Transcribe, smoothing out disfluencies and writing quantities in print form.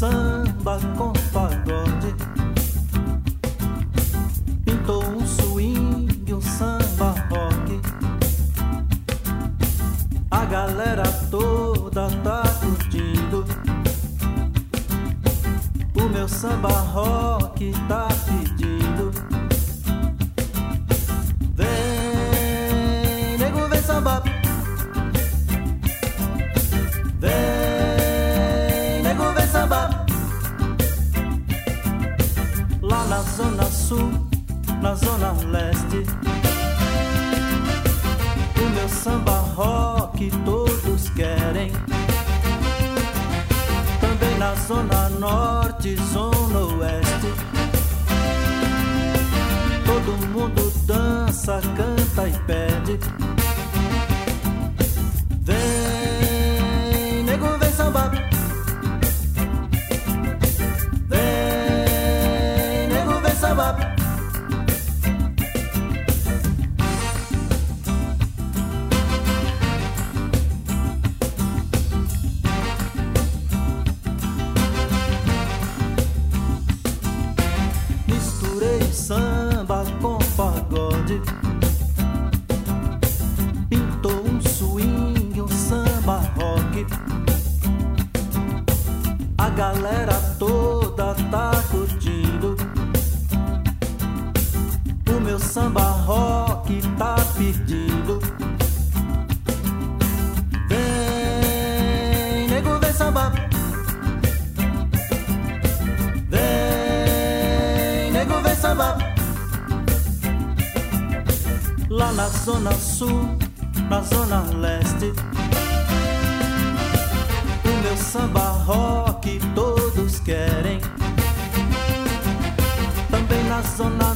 samba com pagode, pintou um swing, um samba rock. A galera toda tá curtindo, o meu samba rock tá pedindo. Vem, nego, vem samba. Vem, nego, vem samba. Lá na zona sul, na zona leste, o meu samba rock todos querem. Também na zona norte, zona oeste, todo mundo dança, canta e pede. Vem, nego, vem samba. Vem, nego, vem samba. Samba com pagode, pintou um swing, um samba rock. A galera toda tá curtindo, o meu samba rock tá pedindo. Vem, nego, vem samba. Samba. Lá na zona sul, na zona leste, o meu samba rock todos querem. Também na zona